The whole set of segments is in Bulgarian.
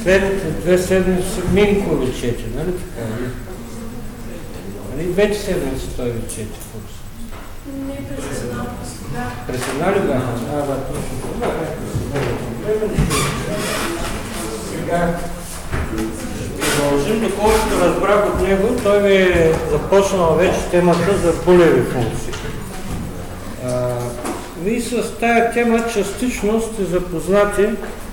следните 2 седмици Минко ви чете, нали така? Нали? Вече седмици той ви чете курс. Не през една, да. През една ли бяха? Да, точно. Сега продължим, доколкото разбрах от него, той ви е започнал вече темата за булеви функции. Вие с тая тема частично сте запознати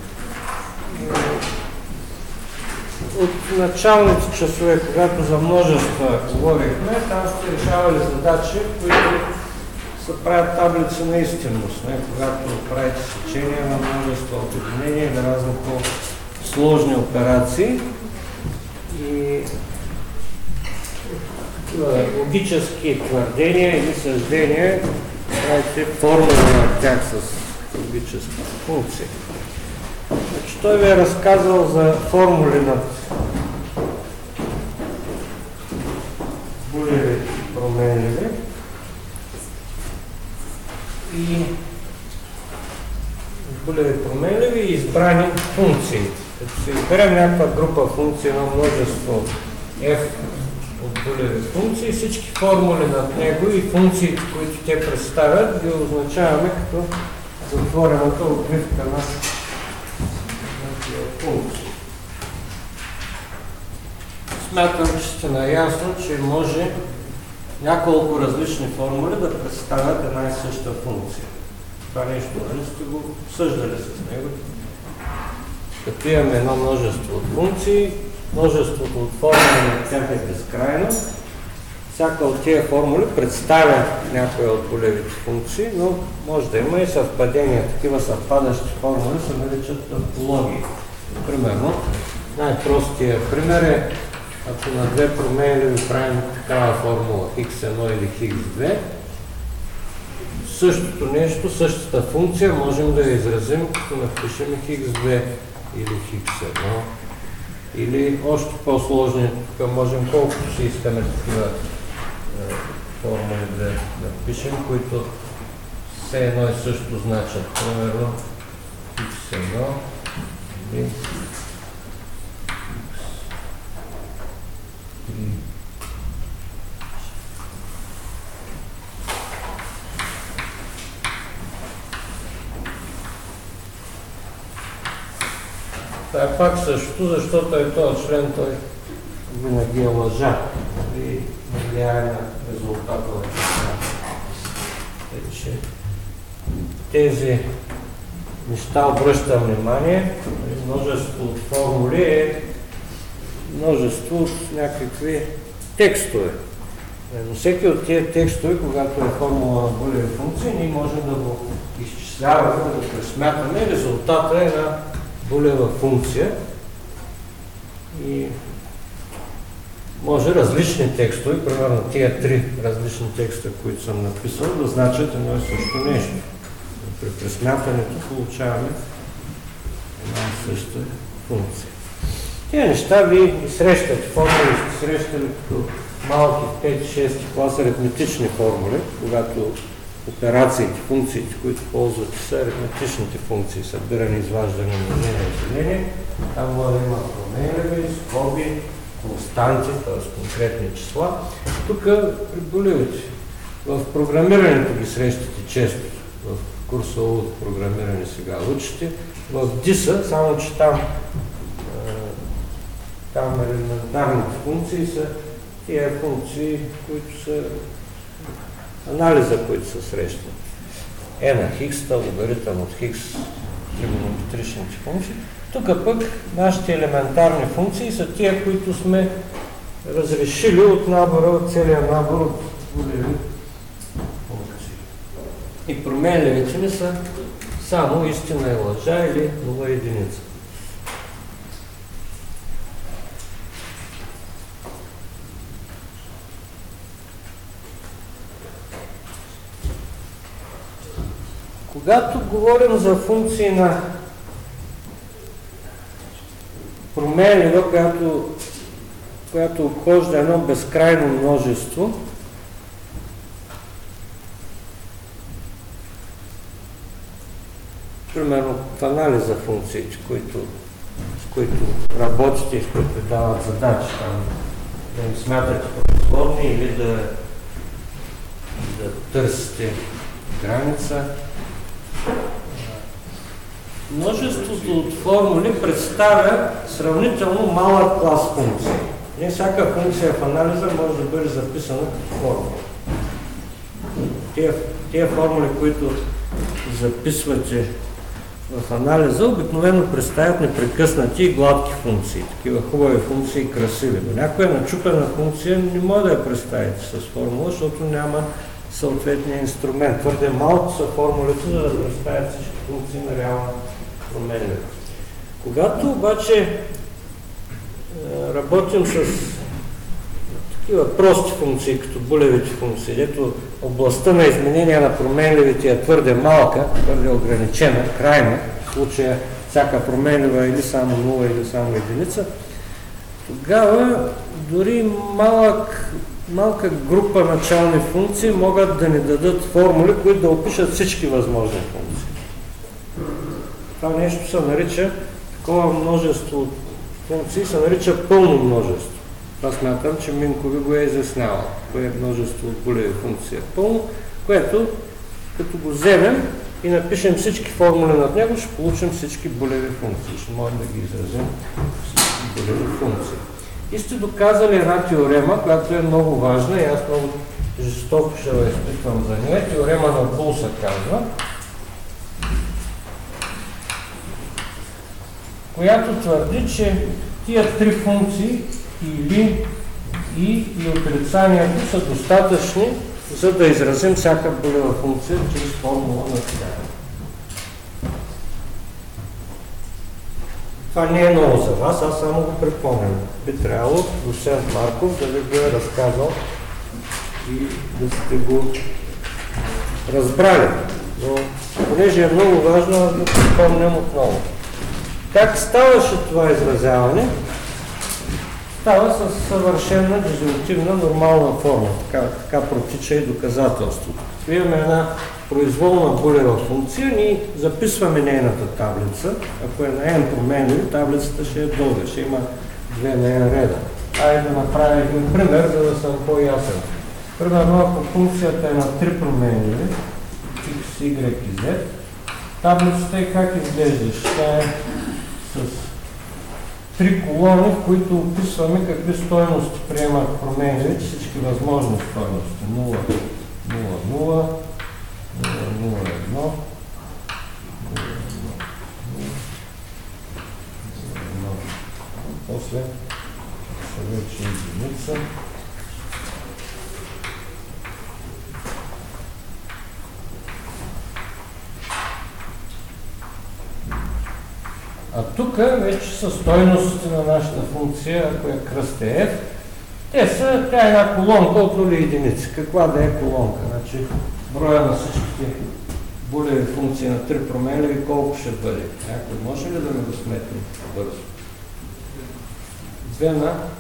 от началните часове, когато за множества говорихме, там сте решавали задачи, които се правят таблица на истинност, когато правите сечения на множество обединения или разни по-сложни операции. И логически твърдения или съждения, правите формула на тях с логически функции. Значи, той ви е разказал за формули на булеви променливи и булеви променливи и избрани функции. Като се изберем някаква група функции на множество f от булеви функции, всички формули над него и функциите, които те представят, ги означаваме като затворената отбивка на функции. Смятам, че сте наясно, че може няколко различни формули да представят една и съща функция. Това нещо, нали сте го обсъждали с него. Като имаме едно множество от функции, множеството от формули на тях е безкрайно. Всяка от тия формули представя някоя от булевите функции, но може да има и съвпадения. Такива съвпадащи формули се наричат тавтологии. Примерно, най-простия пример е, ако на две променливи правим такава формула x1 или x2, същото нещо, същата функция можем да я изразим, като напишем x2 или x1. Или още по-сложни, тук можем колкото си искаме такива формули да напишем, които все едно и също значат. Примерно x1 или x3. Това е пак същото, защото е този член, той винаги е лъжа и влияе на резултата на това. Тези неща обръщам внимание. Множество от формули е множество от някакви текстове. Но всеки от тия текстове, когато е формула на булеви функции, ние можем да го изчисляваме, да го пресмятаме. Резултата е на булева функция и може различни текстове, примерно тия 3 различни текста, които съм написал, да значат едно и също нещо. При пресмятането получаваме една и съща функция. Тия неща ви срещате, формули сте срещали като малки 5-6 клас аритметични формули, когато операциите, функциите, които ползвате, са аритметичните функции, събиране, изваждане, множение и деление. Там може да има променливи, скоби, константи, т.е. конкретни числа. Тук при булевите. В програмирането ги срещате често. В курса от програмиране сега учите. В DIS-а, само че там елементарните функции са тия функции, които са анализа, които се срещат. Е на хикс, логаритъм от хикс, тригонометричните функции. Тук пък нашите елементарни функции са тия, които сме разрешили от набора, от целия набор от булеви функции. И променливите ни са само истина и лъжа или нова единица. Когато говорим за функции на променлива, която обхожда едно безкрайно множество, примерно в анализа функциите, които които работите и с които дават задачи, там, да им смятате производни или да търсите граница. Множеството от формули представя сравнително малък клас функции. Не всяка функция в анализа може да бъде записана като формула. Тия формули, които записвате в анализа, обикновено представят непрекъснати и гладки функции. Такива хубави функции, красиви. Но някоя начупена функция не може да я представите с формула, защото няма съответния инструмент. Твърде малко са формулите, за да представят всички функции на реална променливост. Когато обаче работим с такива прости функции, като булевите функции, дето областта на изменение на променливите е твърде малка, твърде ограничена, крайна, в случая всяка променлива или само 0, или само единица, тогава дори малка група начални функции могат да ни дадат формули, които да опишат всички възможни функции. Това нещо се нарича, такова множество функции се нарича пълно множество. Аз смятам, че Минко ви го е изяснявал. Кое е множество от булеви функции е пълно, което като го вземем и напишем всички формули над него, ще получим всички булеви функции. Ще можем да ги изразим всички булеви функции. И сте доказали една теорема, която е много важна и аз много жестоко ще я изпитвам за нея. Теорема на Бул се казва, която твърди, че тия три функции или и отрицанието са достатъчни, за да изразим всяка булева функция чрез формула на тях. Това не е ново за вас, аз само го припомням. Би трябвало доцент Марков да ви го е разказал и да сте го разбрали. Но понеже е много важно, аз го припомням отново. Как ставаше това изразяване? Става с съвършена дизолютивна нормална форма. Така протича и доказателството. Имаме една произволна булева функция, ние записваме нейната таблица. Ако е на n променливи, таблицата ще е дълга, ще има 2 на n реда. Айде да направим един пример, за да съм по-ясен. Примерно, ако функцията е на 3 променливи, x, y и z, таблицата е как изглежда? Ще е с 3 колони, в които описваме какви стойности приемат променливите, всички възможни стойности. 0, 0, 0, 0, 0, 1, после са вече единица. А тук вече са стойностите на нашата функция, ако е кръст е f. Тя е една колонка от 0 и единици. Каква да е колонка? Значи броя на всичките булеви функции на 3 променливи колко ще бъде? Някой може ли да ми го сметне бързо? 2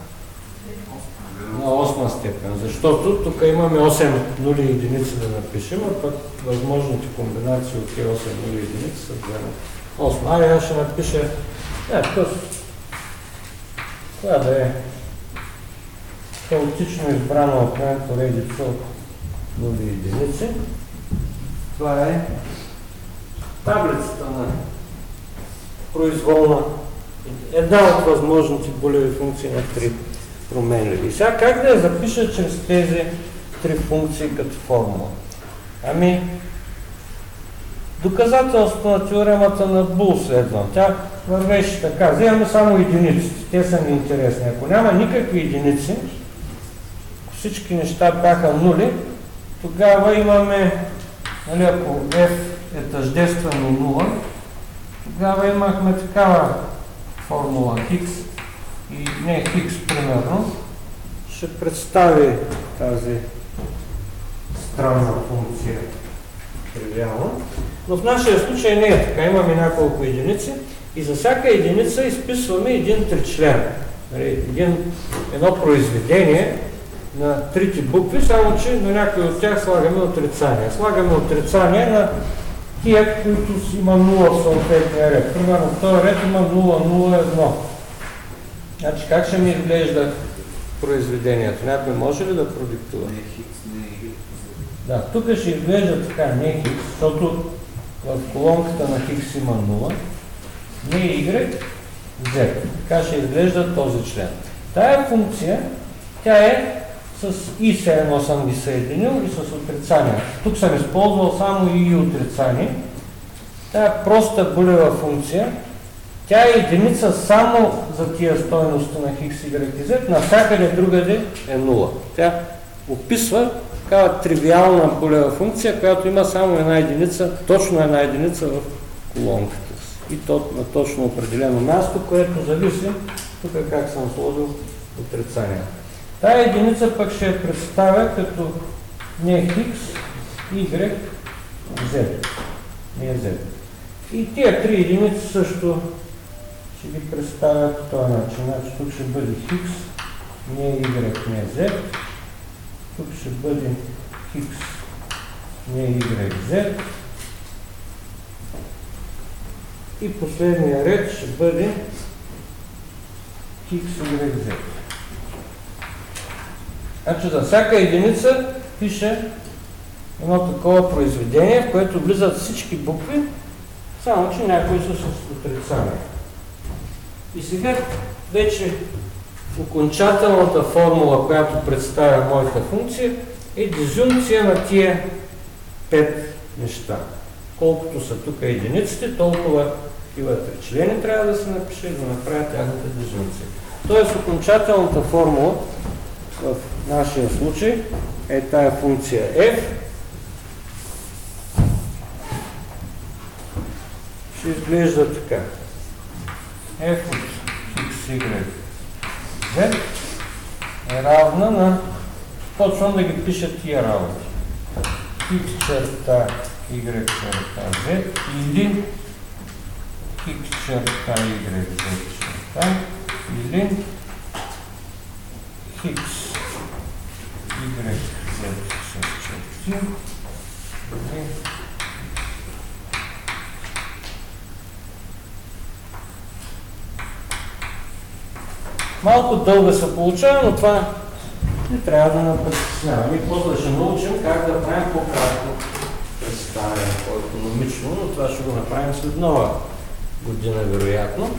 на 8 степен. Защото тук имаме 8 нули и единици да напишем, а пък възможните комбинации от тези 8 нули и единици са 2 на 8. Айде, аз ще напиша това да е хаотично избрана от мен поредица от нули и единици. Това е таблицата на произволна, една от възможните булеви функции на 3 променливи. И сега как да я запиша чрез тези 3 функции като формула? Ами, доказателството на теоремата на Бул следвам. Тя вървеше така. Вземаме само единиците. Те са ми интересни. Ако няма никакви единици, ако всички неща бяха нули, тогава имаме, нали, ако f е тъждествено 0, тогава имахме такава формула x и не x примерно, ще представи тази странна функция тривиално. Но в нашия случай не е така. Имаме няколко единици и за всяка единица изписваме един тричлен. Едно произведение на трите букви, само че на някои от тях слагаме отрицание. Слагаме отрицание на тия, които има 0 в съответния ред. Примерно този ред има 0, 0, 1. Значи как ще ми изглежда произведението? Някой може ли да продиктува? Да, тук ще изглежда така, не хикс, защото в колонката на хикс има 0, не y, z. Така ще изглежда този член. Тая функция, тя е с и се едно съм ги съединил и с отрицание. Тук съм използвал само и отрицание. Тая проста булева функция, тя е единица само за тия стойности на хикс, y и z, навсякъде другаде е 0. Тя описва такава тривиална булева функция, която има само една единица, точно една единица в колонката си. И то на точно определено място, което зависи тук как съм сложил отрицание. Тая единица пък ще я представя като не хикс, y, z. Не z. И тия три единици също ще ги представя по този начин. Значи тук ще бъде хикс, не y, не z. Тук ще бъде хикс, не y, z. И последния ред ще бъде хикс, y, z. Значи за всяка единица пише едно такова произведение, в което влизат всички букви, само че някои са с отрицание. И сега вече окончателната формула, която представя моята функция, е дизюнкция на тия 5 неща. Колкото са тук единиците, толкова такива тричлени трябва да се напише и да направя тяхната дизюнкция. Тоест окончателната формула в нашия случай е тая функция f. Ще изглежда така. F от x, y, z е равна на... Почвам да ги пиша тия работи. X черта y черта z или x черта y z черта или x y z с черти или малко дълго се получава, но това не трябва да напритеснява. Ние после ще научим как да правим по-кратко представяне, по-економично, но това ще го направим след нова година, вероятно.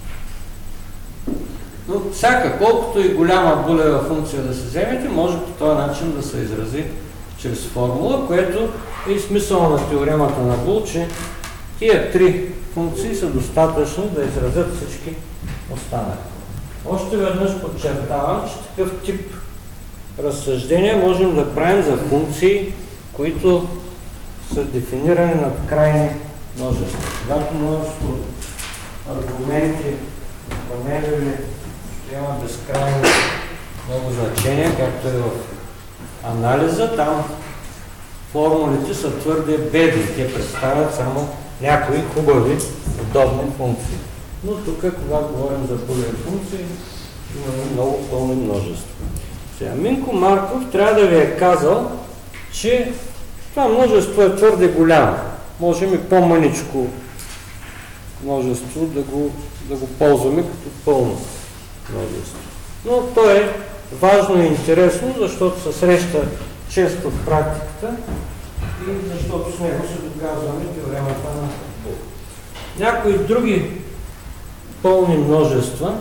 Но всяка, колкото и голяма булева функция да се вземете, може по този начин да се изрази чрез формула, което е и смисъл на теоремата на Бул, че тия три функции са достатъчни да изразят всички останали. Още веднъж подчертавам, че такъв тип разсъждения можем да правим за функции, които са дефинирани над крайни множества. Когато множество аргументи, променливи, има безкрайно много значения, както е в анализа, там формулите са твърде бедни. Те представят само някои хубави, удобни функции. Но тук, когато говорим за булеви функции, имаме много пълни множества. Сега, Минко Марков трябва да ви е казал, че това множество е твърде голямо. Можем и по-мъничко множество да го ползваме като пълно множество. Но то е важно и интересно, защото се среща често в практиката и защото с него се доказваме теоремата на Бул. Някои други пълни множества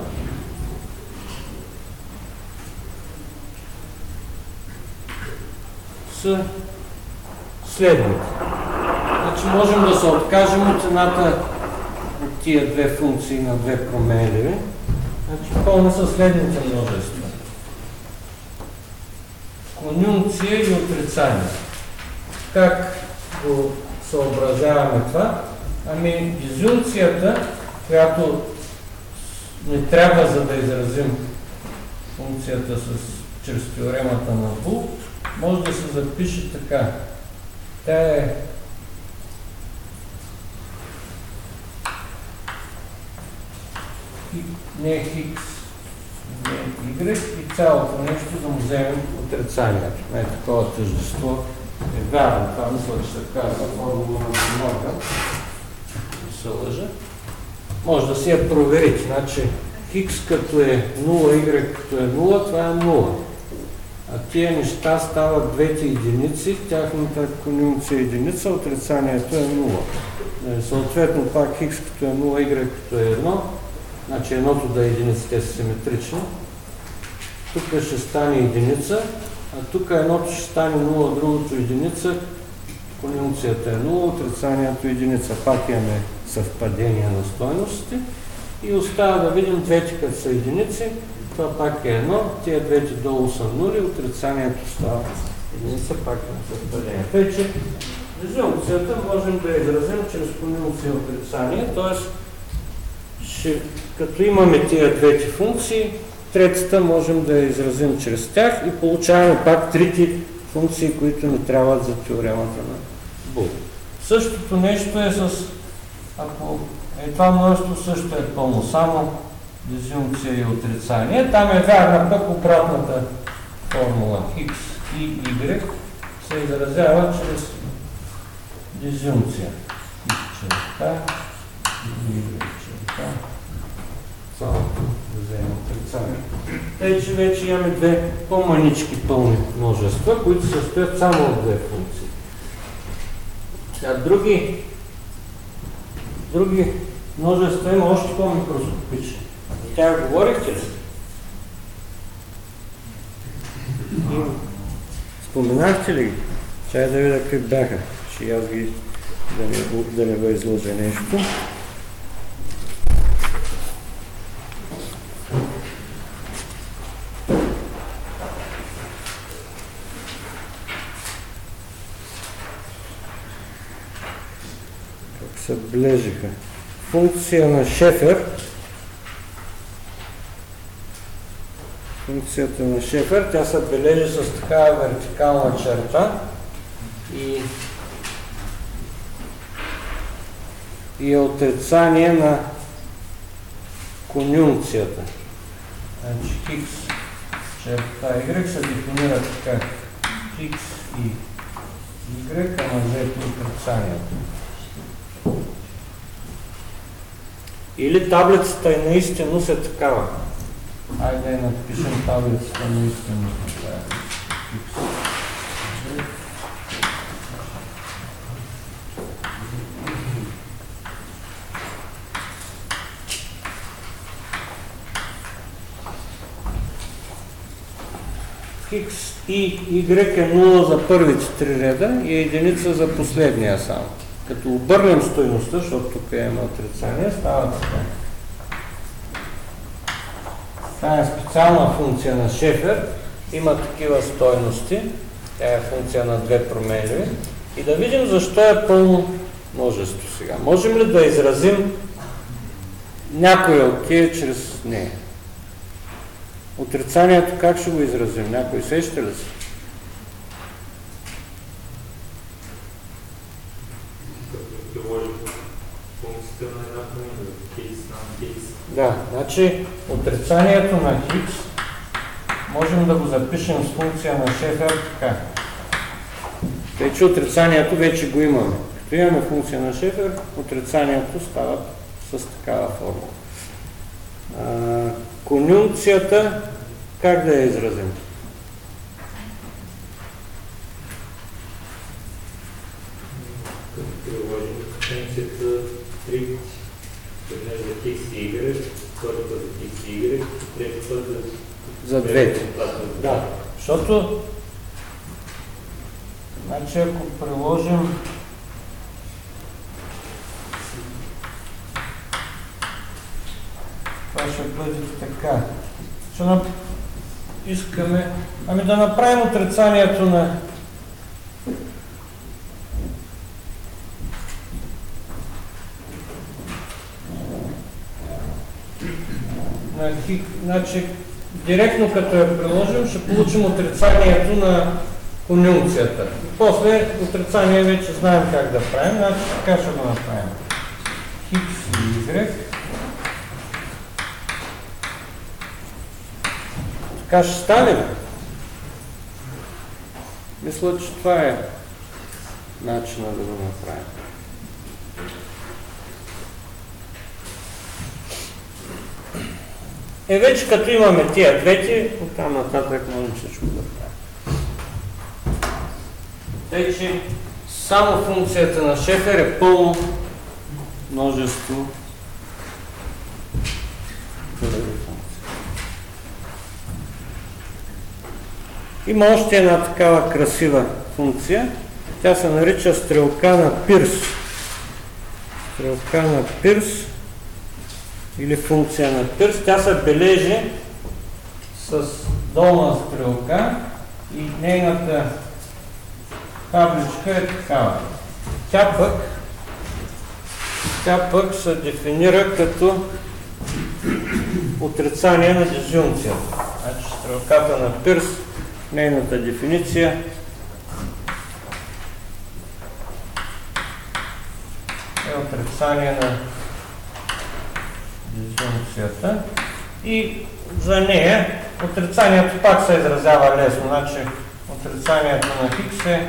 са следните. Значи можем да се откажем от едната от тия две функции на две променливи. Значи пълни са следните множества. Конюнкция и отрицание. Как го съобразяваме това? Ами дизюнкцията, която не трябва за да изразим функцията чрез теоремата на Бул, може да се запише така. Тя е не хикс, не y и цялото нещо да му вземем отрицанието. Не е такова тъждество е вярно. Това мисля, че се казва формула на Морган. Не се лъжа. Може да си я проверите. Значи, x като е 0, y като е 0, това е 0. А тия неща стават двете единици, тяхната конюнкция е единица, отрицанието е 0. Съответно пак x като е 0, y като е 1, значи едното да е единица, те са симетрични. Тук ще стане единица, а тук едното ще стане 0, другото единица, конюнкцията е 0, отрицанието е единица. Пак имаме съвпадение на стойностите и остава да видим двете като са единици. Това пак е едно, тия двете долу са нули, отрицанието става единица, пак е съвпадение. Тъй, че дизюнкцията можем да изразим чрез конюнкция и отрицание, т.е. като имаме тия двете функции, третата можем да я изразим чрез тях и получаваме пак трите функции, които ни трябват за теоремата на Бул. Същото нещо е с, ако това множество също е пълно, само дизюнкция и отрицание. Там е вярна пък обратната формула. X и Y се изразява чрез дизюнкция. X черта, Y черта. Само да вземем отрицание. Тъй, че вече имаме две по-манички пълни множества, които се състоят само от две функции. Други множества има още по-микроскопични. За тях говорихте ли? Споменахте ли ги? Чай да видя какви бяха, че аз ги да не го изложа нещо. Как се блежиха. Функция на Шефер. Функцията на Шефер, тя се бележи с такава вертикална черта и е отрицание на конюнкцията. Значи x черта y се дефинира така. X и y, ама взето отрицанието. Или таблицата е наистина се такава. Айде да напишем таблицата наистина. X и Y е 0 за първите три реда и единица за последния само. Като обърнем стойността, защото тук има отрицание, става така. Това е специална функция на Шефер, има такива стойности, тя е функция на две променливи. И да видим защо е пълно множество сега. Можем ли да изразим някой от тия чрез нея? Отрицанието как ще го изразим? Някой сеща ли се? Да, значи отрицанието на x можем да го запишем с функция на Шефер така. Тъй, че отрицанието вече го имаме. Като имаме функция на Шефер, отрицанието става с такава форма. Конюнкцията как да я изразим? Приложим функцията 3 веднъж за x и y, втората за x и y, третата за двете. Да, защото значи ако приложим това ще бъде така. Искаме да направим отрицанието на значи, директно като я приложим, ще получим отрицанието на конюнкцията. И после отрицание вече знаем как да правим, значи така ще го направим. X и Y. Така ще стане. Мисля, че това е начина да го направим. Вече като имаме тия двете, оттам нататък можем всичко да правим. Тъй, че само функцията на Шефер е пълно множество болеви функции. Има още една такава красива функция. Тя се нарича стрелка на Пирс. Стрелка на Пирс или функция на Пирс. Тя се бележи с долна стрелка и нейната табличка е такава. Тя пък се дефинира като отрицание на дизюнкцията. Значи стрелката на Пирс, нейната дефиниция е отрицание на дизюнкцията и за нея отрицанието пак се изразява лесно. Значи отрицанието на Хикс е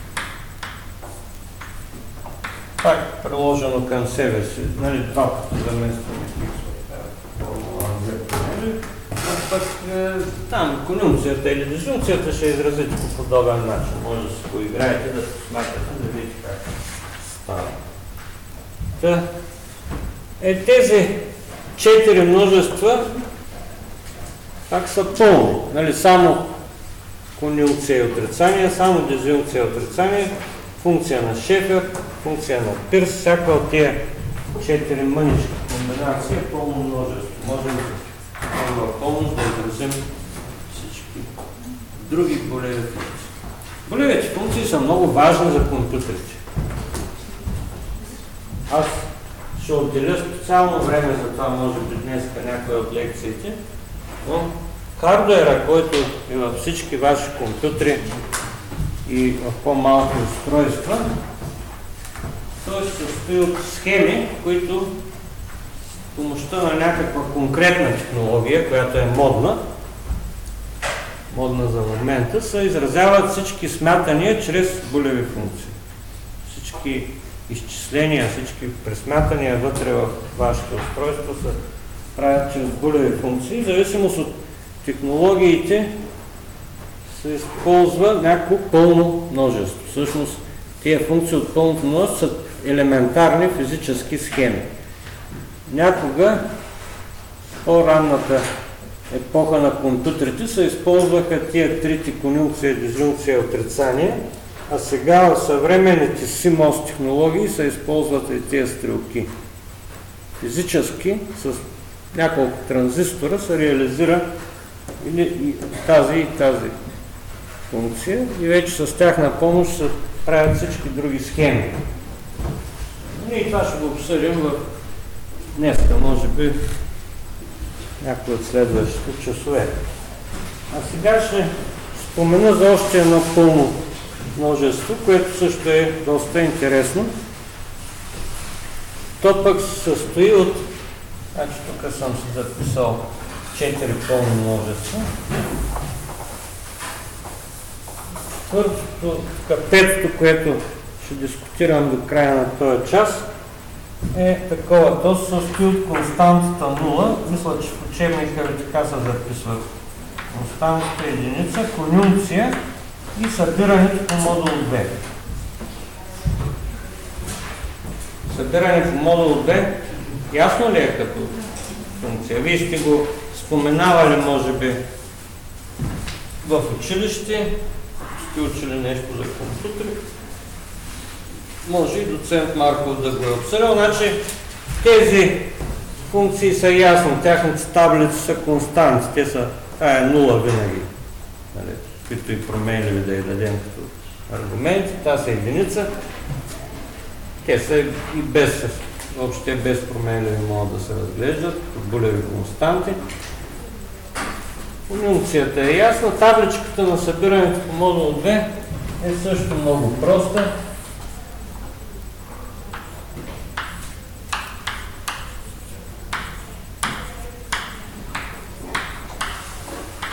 пак приложено към себе си. Нали, два пъти заместваме Хикс. Пък там конюнкцията или дизюнкцията ще изразите по подобен начин. Може да се поиграете, да се смятате, да видите как става. Тези 4 множества пак са пълни. Нали, само конюнкция и отрицание, само дизюнкция и отрицание, функция на Шефер, функция на Пирс, всяка от тия 4 мънички комбинации е пълно множество. Можем в помощ да изразим всички други болеви функции. Болевите функции са много важни за компютрите. Аз ще отделя специално време за това, може би днес някоя от лекциите, но хардуера, който е във всички ваши компютри и в по-малки устройства, той се състои от схеми, които с помощта на някаква конкретна технология, която е модна за момента, се изразяват всички смятания чрез булеви функции. Всички изчисления, всички пресмятания вътре в вашето устройство се правят чрез булеви функции. В зависимост от технологиите се използва някакво пълно множество. Всъщност, тия функции от пълното множество са елементарни физически схеми. Някога, в по-ранната епоха на компютрите, се използваха тия трите конюнкция, дизюнкция и отрицание, а сега в съвременните CMOS технологии се използват и тия стрелки. Физически, с няколко транзистора се реализира и тази функция и вече с тяхна помощ се правят всички други схеми. И това ще го обсъдим днеска, може би някои от следващите часове. А сега ще спомена за още едно пълно множество, което също е доста интересно. То пък се състои от, значи тук съм си записал 4 пълни множества. Петото, което ще дискутирам до края на този час, е такова. То се състои от константата 0. Мисля, че в учебника ви така се записват. Константата единица, конюнкция и събирането по модул 2. Събиране по модул 2 ясно ли е като функция? Вие сте го споменавали, може би, в училище, сте учили нещо за компютри. Може и доцент Марков да го е обсъдил. Значи, тези функции са ясни, тяхните таблици са константи, те са, това е 0 винаги, нали, които и променливи да я дадем като аргументи, това са единица, те са и въобще без променливи могат да се разглеждат, като булеви константи. Функцията е ясна, табличката на събирането по модул 2 е също много проста.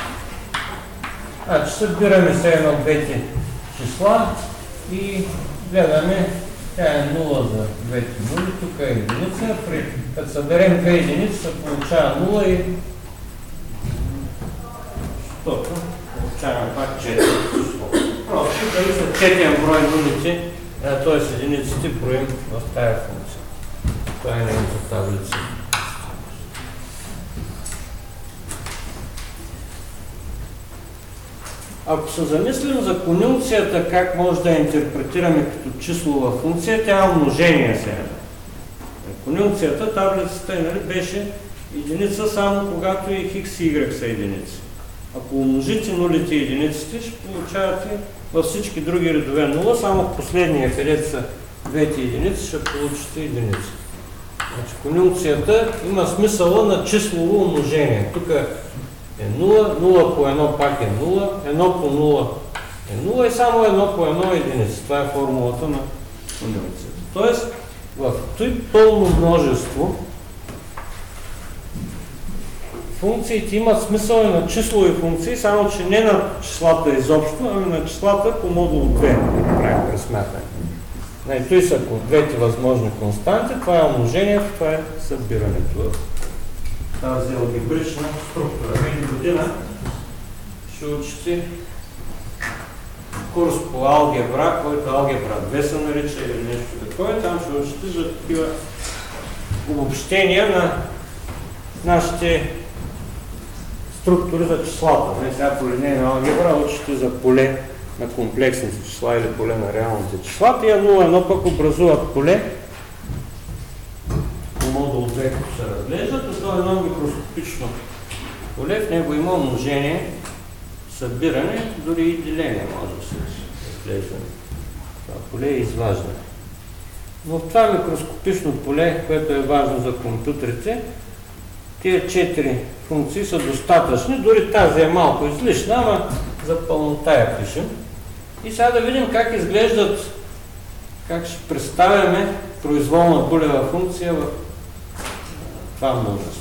Значи събираме се едно двете числа и гледаме, тя е 0 за двете нули, тук е единица, като съберем две единици се получава 0 и защото получаваме пак 4 число. Просто дали са 4 брой нулите, т.е. единиците броим в тая функция. Това е нейната таблица. Ако се замислим за конюнкцията, как може да я интерпретираме като числова функция, тя е умножение сега. Конюнкцията, таблицата беше единица само когато и хикс и y са единици. Ако умножите нулите и единиците, ще получавате във всички други редове 0, само в последния, където са двете единици, ще получите единици. Значи, конюнкцията има смисъла на числово умножение. Тук е 0, 0 по 1 пак е 0, 1 по 0 е 0 и само 1 по 1 е единица. Това е формулата на конюнкцията. Тоест, в този пълно множество функциите имат смисъл и на числови функции, само че не на числата изобщо, ами на числата по модул 2 правим пресмятане. Той са двете възможни константи, това е умножението, това е събирането в тази алгебрична структура. Преди година ще учите курс по алгебра, който алгебра 2 се нарича или нещо такова. Там ще учите за такива обобщения на нашите структури за числата. Сега по линейна алгебра учите за поле на комплексните числа или поле на реалните числа. Тия 0,1 пък образуват поле по модул 2, като се разглеждат. Това е едно микроскопично поле. В него има умножение, събиране, дори и деление може да се разглежда. Това поле е изваждане. Но в това микроскопично поле, което е важно за компютрите, тия 4 функции са достатъчни. Дори тази е малко излишна, ама за пълнота я пишем. И сега да видим как изглеждат, как ще представяме произволна булева функция в това множество.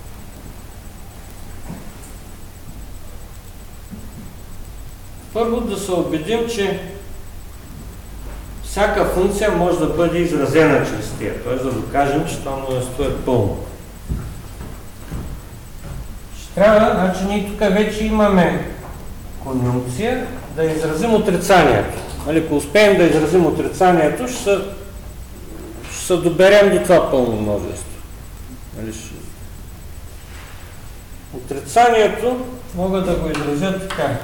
Първо да се убедим, че всяка функция може да бъде изразена чрез тия, т.е. да докажем, че това множество е пълно. Ще трябва, значи ние тук вече имаме конюнкция, да изразим отрицанието. Ако успеем да изразим отрицанието, ще се доберем до това пълно множество. Отрицанието мога да го изразя така.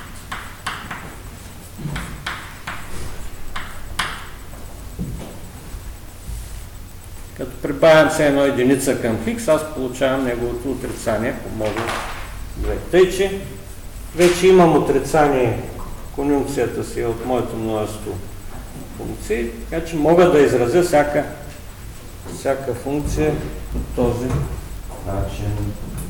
Като прибавям се едно единица към хикс, аз получавам неговото отрицание по модул 2. Тъй, че вече имам отрицание конюнкцията си от моето множество функции, така че мога да изразя всяка функция по този начин.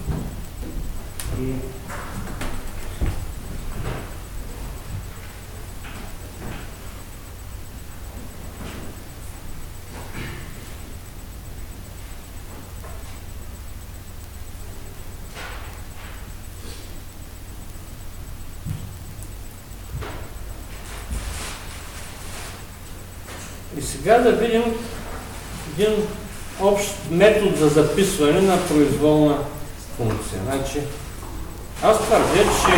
И сега да видим един общ метод за записване на произволна функция. Значи, аз твърдя, че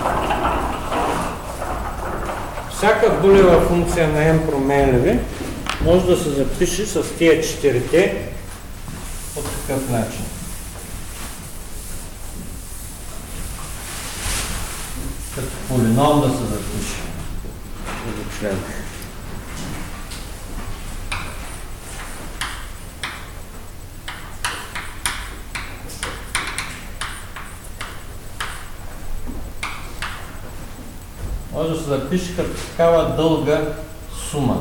всяка булева функция на n променливи може да се запише с тия 4-те по такъв начин. Като полином да се запише. Член. Може да се запише като такава дълга сума.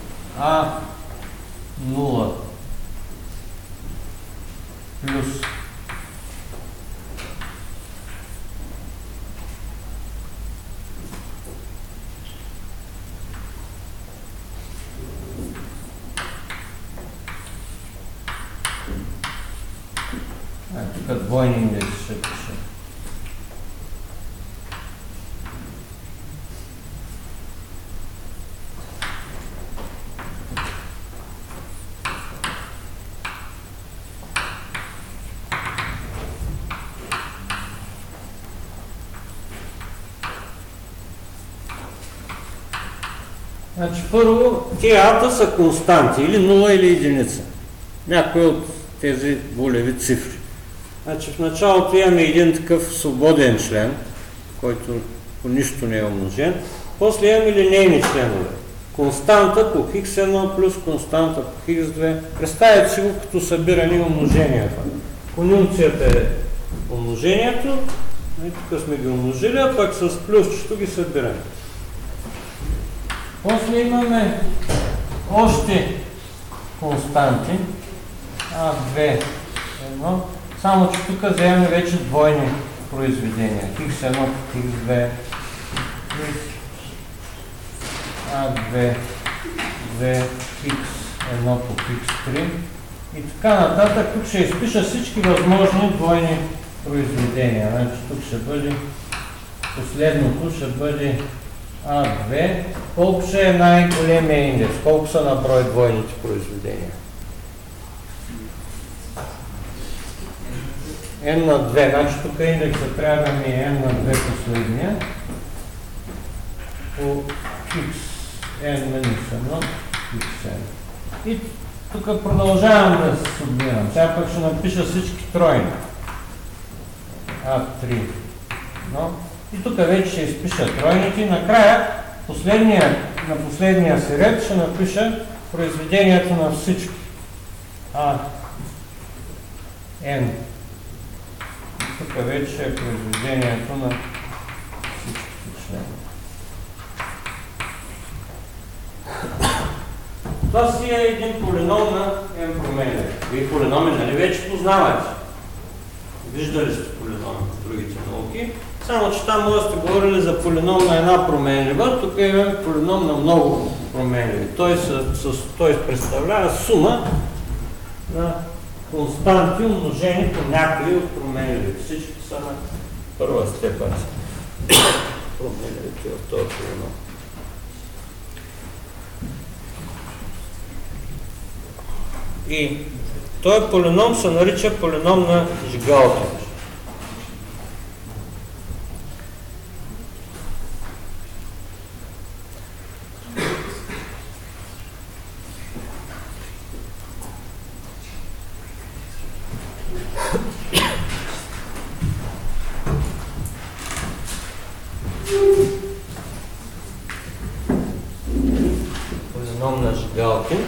А0 плюс тук двойни индекси ще пише. Значи първо, тия ата са константи, или 0 или единица. Някои от тези волеви цифри. Значи в началото имаме един такъв свободен член, който по нищо не е умножен. После имаме линейни членове. Константа по x1 плюс константа по x2. Представете си го като събиране и умножението. Конюнкцията е умножението. И тук сме ги умножили, а пък с плюсчето ги събираме. После имаме още константи. А2, 1. Само че тук вземем вече двойни произведения. x1 по x2 плюс А2, 2, x1 по x3 и така нататък. Тук ще изпиша всички възможни двойни произведения. Значи тук ще бъде, последното ще бъде А2. Колко ще е най-големия индекс? Колко са на брой двойните произведения? N на 2. Значи тук индекса трябва да ми е N на 2 последния. По x n минус 1, xn. И тук продължавам да се сумирам. Сега пък ще напиша всички тройни. А3. Но. И тук вече ще изпиша тройните. Накрая, на последния си ред ще напиша произведението на всички. А, n. Тук вече е произведението на всичките члени. Това си е един полином на n променливи. Вие полиноми, нали, вече познавате. Виждали сте полиноми в другите науки. Само, че там може да сте говорили за полином на една променлива, тук имаме полином на много променливи. Той представлява сума на константи, умножени по някои от променливите. Всички са на първа степен. Променливите в този полином. И този полином се нарича полином на Жигалкин. Полином на Жигалкин.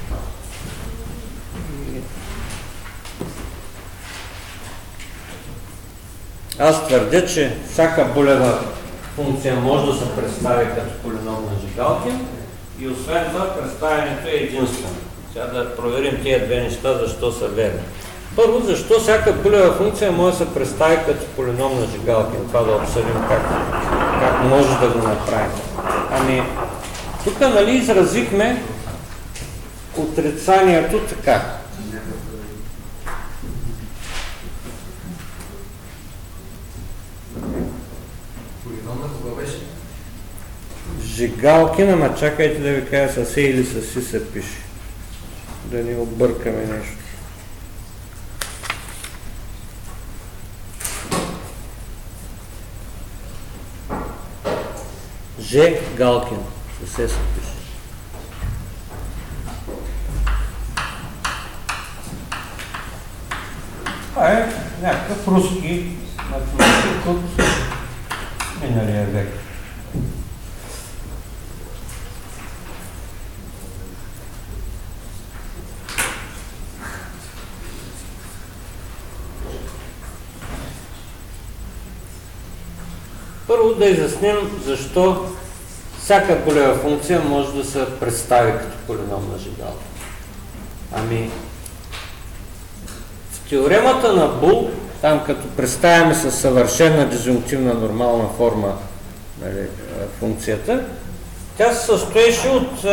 Аз твърдя, че всяка булева функция може да се представи като полином на Жигалкин и освен това представянето е единствено. Сега да проверим тези две неща, защо са верни. Първо, защо всяка булева функция може да се представи като полином на Жигалкин. Това да обсъдим как може да го направим. Ами, тук нали изразихме отрицанието така. Жигалкин, ама чакайте да ви кажа с Е или с Си се пише. Да не объркаме нещо. Жигалкин. С Е се пише. Това е някакъв руски математик от миналия век. Първо да изясним защо всяка булева функция може да се представи като полином на Жигалкин. Ами, в теоремата на Бул, там като представяме със съвършена дизюнктивна нормална форма, нали, функцията, тя се състоеше от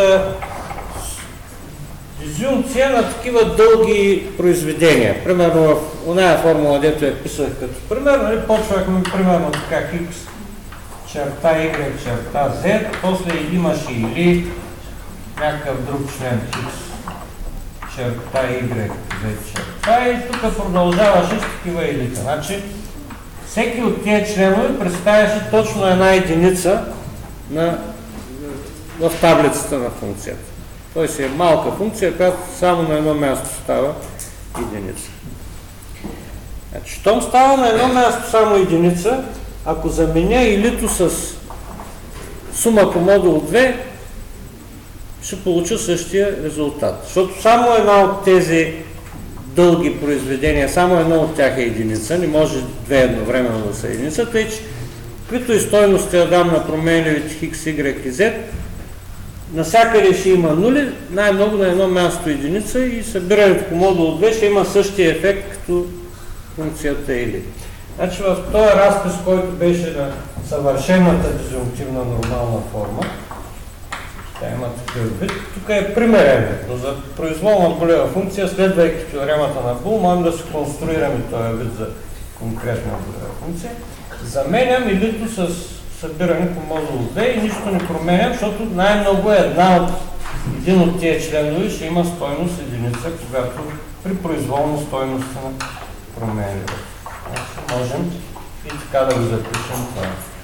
дизюнкция на такива дълги произведения. Примерно в оная формула, дето я писах като пример, нали, почвахме примерно така x черта y черта z, после имаше или някакъв друг член x черта y z черта и тук продължаваше с такива елита. Значи всеки от тези членове представяше точно една единица на в таблицата на функцията. Той си е малка функция, която само на едно място става единица. Значи, щом става на едно място само единица, ако заменя илито с сума по модул 2, ще получа същия резултат. Защото само една от тези дълги произведения, само едно от тях е единица, не може две едновременно да са единица, тъй че каквито и стойности да дам на променливите x, y и z, насякъде ще има нули, най-много на едно място единица и събирането по модул 2 ще има същия ефект като функцията или. Значи в този разпис, който беше на съвършената дизюнктивна нормална форма, тя има такъв вид, тук е примерен, но за произволна болева функция, следвайки теоремата на Бул, можем да си конструираме този вид за конкретна болева функция. Заменям илито с събиране по модул 2 и нищо не променям, защото най-много един от тия членове ще има стойност единица, когато при произволна стойност на променливост. Можем и така да го запишем това.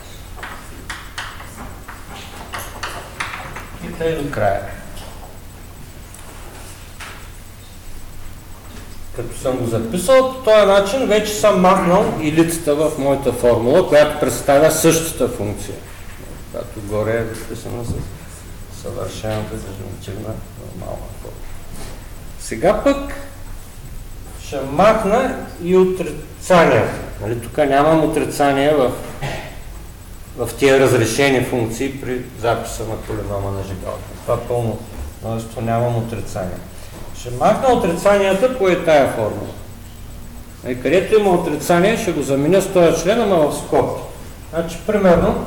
И тъй до края. Като съм го записал, по този начин вече съм махнал илицата в моята формула, която представя същата функция, която горе е записана с съвършената дизюнктивна нормална форма. Сега пък ще махна и отрицанията. Нали, тук нямам отрицания в тия разрешени функции при записа на полинома на Жигалкин. Това пълно множество нямам отрицания. Ще махна отрицанията по тая формула. И където има отрицание, ще го заменя с този член, ама в скоби. Значи, примерно,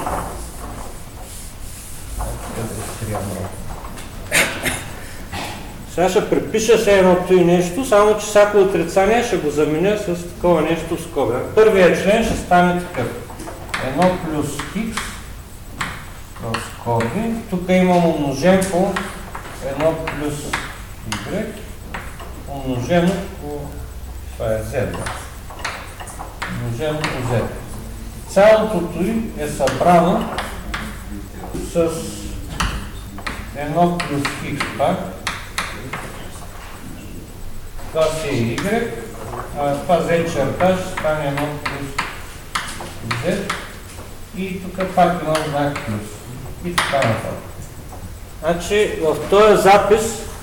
сега ще препиша се едното и нещо, само че всяко отрицание ще го заменя с такова нещо в скоби. Първият член ще стане такъв. 1 плюс x в скоби. Тук имам умножен по 1 плюс y, умножено по, това е z, умножено по z. Цялото е събрано с 1 плюс x пак. Това си е y, а това z черта ще стане 1 плюс z и тук пак имам знак плюс и така нататък. Значи в този запис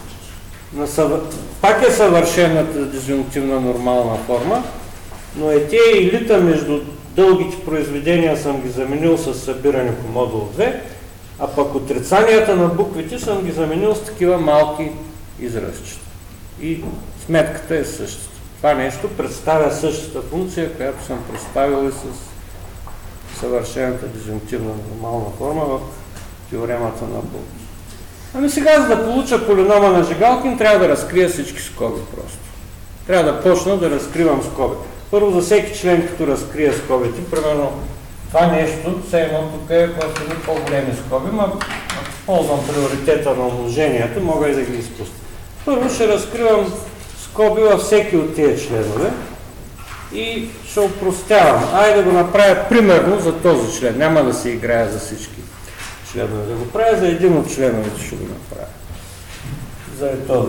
пак е съвършената дизюнктивна нормална форма, но тия илита между дългите произведения съм ги заменил с събиране по модул 2, а пък отрицанията на буквите съм ги заменил с такива малки изразчета. И сметката е същата. Това нещо представя същата функция, която съм представил и с съвършената дизюнктивна нормална форма в теоремата на Бул. Ами сега, за да получа полинома на Жигалкин, трябва да разкрия всички скоби просто. Трябва да почна да разкривам скоби. Първо за всеки член, като разкрия скобите, примерно това нещо, все едно тук е в едни по-големи скоби, но ако ползвам приоритета на умножението, мога и да ги изпусна. Първо ще разкривам скоби във всеки от тия членове и ще опростявам. Айде да го направя примерно за този член. Няма да се играя за всички членове. Да го правя за един от членовете ще го направя. За този.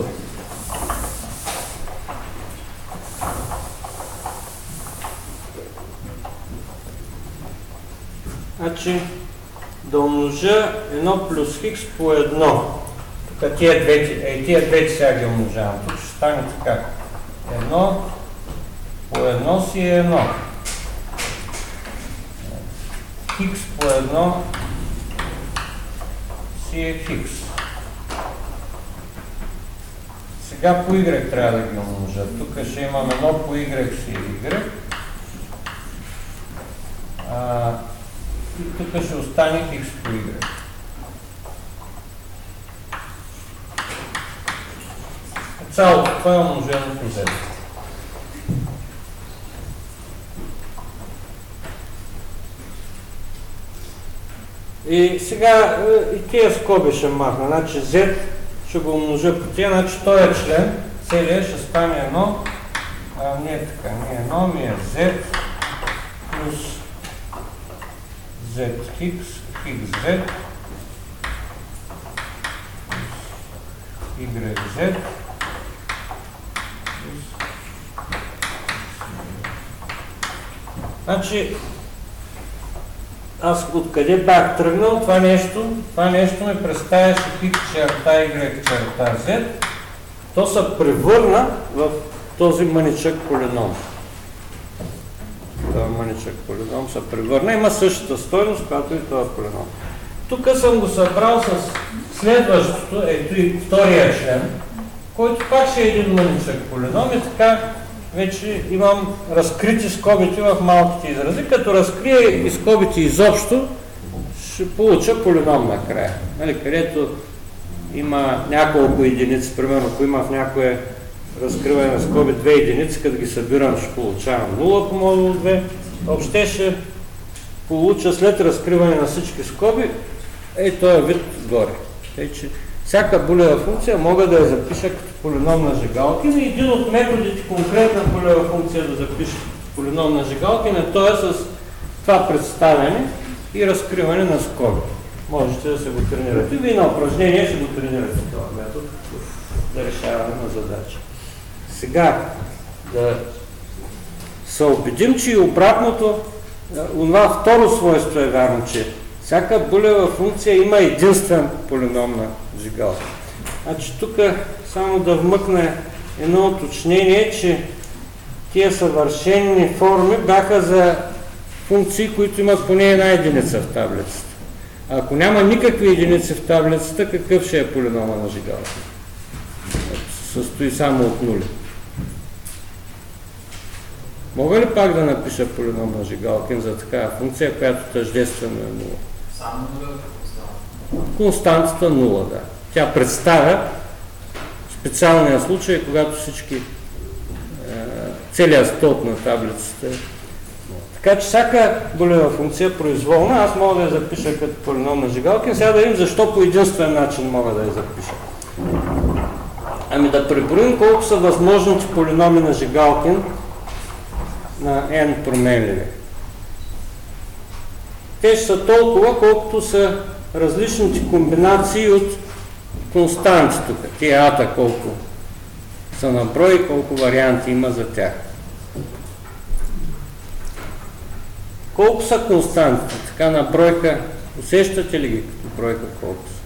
Значи да умножа 1 плюс хикс по 1. Тук тия двете сега ги умножавам. Тук ще стане така. 1 по 1 си е 1. Хикс по 1 си е хикс. Сега по y трябва да ги умножа. Тук ще имам 1 по y си е y. И тук ще остане хикс по y. Цялото това е умножено по z. И сега и тия скоби ще махна. Значи z ще го умножа по тия, значи този член, целият ще стане 1, не е така, не е 1, ми е z плюс z хикс, хикс z YZ. Значи, аз откъде бях тръгнал, това нещо ме представяше пик черта Y черта Z, то се превърна в този мъничък полином. Това мъничък полином се превърна, има същата стойност, която и това полином. Тук съм го събрал с следващото, ето и втория член, който пак ще е един мъничък полином и така вече имам разкрити скобите в малките изрази. Като разкрия и скобите изобщо, ще получа полином накрая. Нали, където има няколко единици, примерно ако има в някое разкриване на скоби 2 единици, като ги събирам ще получавам 0 по модул 2. Въобще ще получа след разкриване на всички скоби този вид горе. Тъй, че всяка булева функция мога да я запиша като полином на Жигалкин и един от методите конкретна булева функция да запиша полином на Жигалкин е с това представяне и разкриване на скоби. Можете да се го тренирате. Вие на упражнение ще го тренирате този метод за решаване на задача. Сега да се убедим, че и обратното, това второ свойство е вярно, че всяка булева функция има единствен полином на Жигалкин. Значи тук само да вмъкна едно уточнение, че тия съвършени форми бяха за функции, които имат поне една единица в таблицата. А ако няма никакви единици в таблицата, какъв ще е полинома на Жигалкин? Състои само от нули. Мога ли пак да напиша полином на Жигалкин за такава функция, която тъждествено е 0? Само 0 е константа. Константата 0, да. Тя представя специалния случай, когато всички целият стълб на таблицата. Така че всяка булева функция произволна, аз мога да я запиша като полином на Жигалкин. Сега да видим защо по единствен начин мога да я запиша. Ами да преброим колко са възможните полиноми на Жигалкин на n променливи. Те ще са толкова, колкото са различните комбинации от константи тук. Тия ата колко са на брой и колко варианти има за тях. Колко са константите? Така на бройка, усещате ли ги като бройка колко са?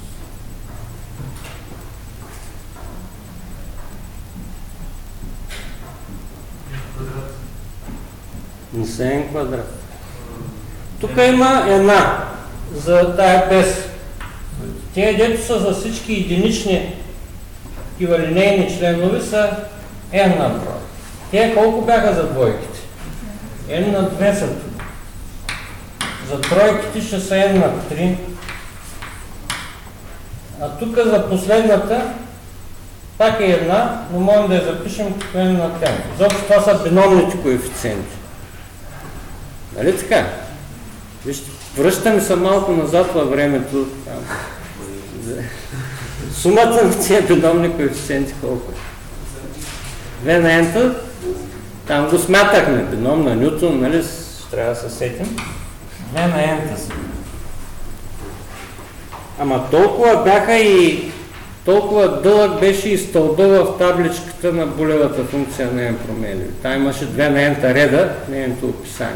Не са n квадрат. Тук има една за тая без. Те, дето са за всички единични такива линейни членове, са n на брой. Те колко бяха за двойките? n на 2 са тук. За тройките ще са n на 3. А тук за последната пак е една, но можем да я запишем като n на 10. Защото това са биномните коефициенти. Нали така? Вижте, връщаме се малко назад във времето. Сумата на тия биномни коефициенти колко е? 2 на n-та, там го смятахме, бином на Нютон, нали, трябва да се сетим. 2 на n-та са. Ама толкова бяха и толкова дълъг беше и стълба в табличката на булевата функция на n променливи. Там имаше 2 на n-та реда, нейното описание.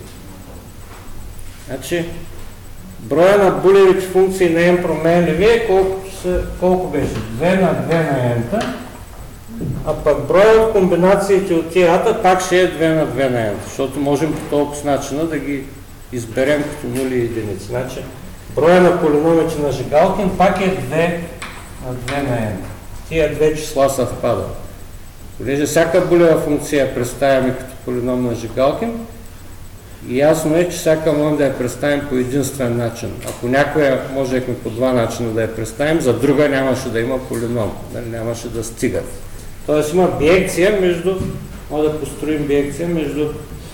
Значи, броя на булевите функции на n променливи е колко беше? 2 на 2 на n-та, а пък броя от комбинациите от тия ата пак ще е 2 на 2 на n-та, защото можем по толкова начина да ги изберем като нули и единици. Значи, броя на полиномите на Жигалкин пак е 2 на 2 на n. Тия две числа съвпадат. Понеже всяка булева функция представяме като полином на Жигалкин, и ясно е, че всяка можем да я представим по единствен начин. Ако някоя можехме по два начина да я представим, за друга нямаше да има полином, нямаше да стигат. Тоест има биекция между, може да построим биекция между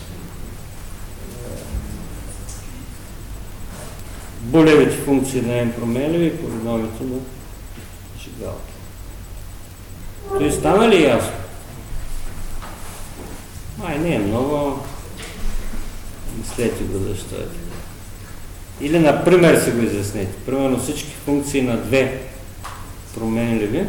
булевите функции на n променливи и полиномите на Жигалкин. То стана ли ясно? Май не е много. Мислете го защо е така. Или, например, се го изясните. Примерно всички функции на 2 променливи,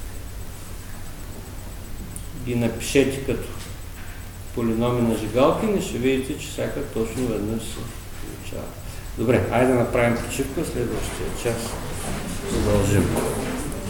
ги напишете като полиноми на жигалки и ще видите, че всяка точно веднъж се получава. Добре, айде да направим почивка, следващия час продължим.